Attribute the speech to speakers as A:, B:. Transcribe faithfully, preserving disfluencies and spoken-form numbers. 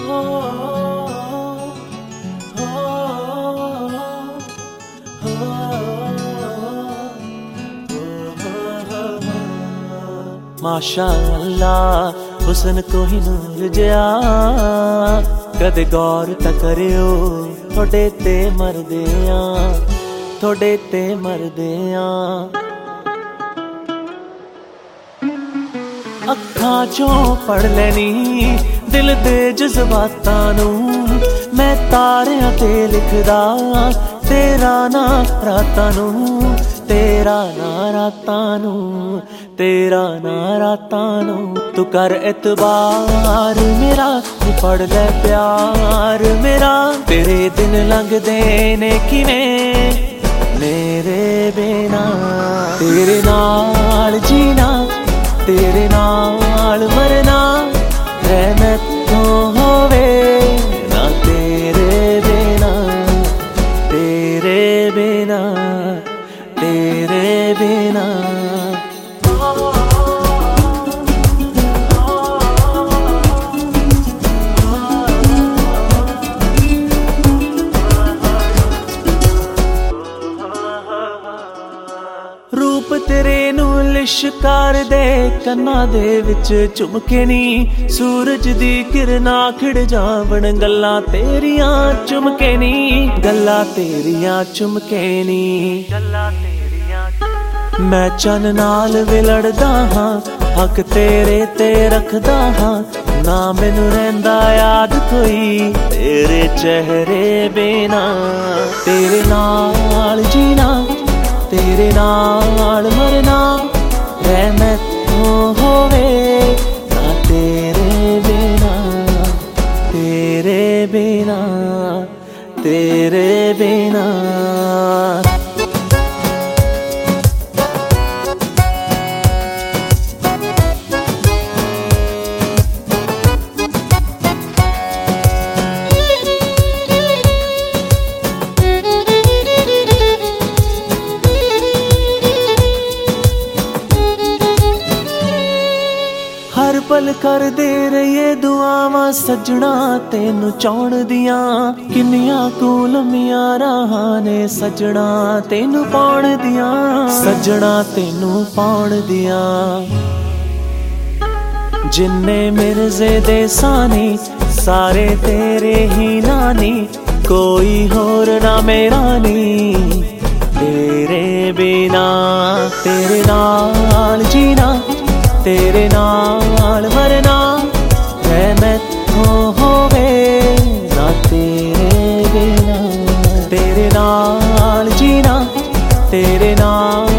A: माशाअल्लाह हुस्न को ही नूर जिया कदे गौर ता करियो थोड़े ते मरदे आ थोड़े ते मरदे आ। अखां चों पढ़ लैनी दिल दे जज्बातां नूं मैं तारियां ते लिखदा तेरा ना रातां नूं तेरा ना रातां नूं तेरा ना रातां नूं। तू कर एतबार मेरा तू पढ़ ले प्यार मेरा तेरे दिन लंघदे ने किवें मेरे बिना तेरे नाल जीना तेरे नाल मरना रहमत तो होवे ना तेरे बिना तेरे बिना तेरे बिना। रूप तेरे नू लिशकार दे कन्ना दे विच चुमके नी सूरज दी किरणा खिड़ जावण गल्लां तेरियां चुमके नी गल्लां तेरियां चुमके नी। मैं चन नाल विलड़दा हां हक तेरे ते रखदा हां ना मैनू रहिंदा याद कोई तेरे चेहरे बिना तेरे नाल जीना तेरे नाल मरना रहमत तो होवे ना तेरे बिना तेरे बिना तेरे बिना। हर पल कर दे रहिए दुआवां सजना तेनू चाहण दियां किन्नियां कू लम्मियां राहां ने सजना तेनू पाउण दियां सजना तेनू पाउण दियां। जिन्ने मिर्जे दे सानी सारे तेरे ही नानी कोई होर ना मेरा नी तेरे बिना तेरे नाल जीना तेरे नाल मरना रहमत तो होवे ना तेरे बिना तेरे नाल जीना तेरे नाल